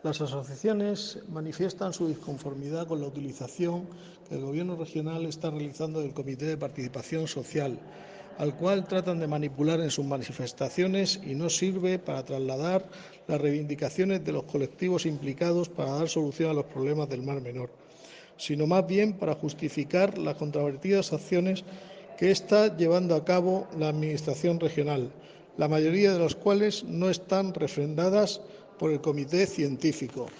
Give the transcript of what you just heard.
Las asociaciones manifiestan su disconformidad con la utilización que el Gobierno regional está realizando del Comité de Participación Social, al cual tratan de manipular en sus manifestaciones y no sirve para trasladar las reivindicaciones de los colectivos implicados para dar solución a los problemas del Mar Menor, sino más bien para justificar las controvertidas acciones que está llevando a cabo la Administración regional, la mayoría de las cuales no están refrendadas por el Comité Científico.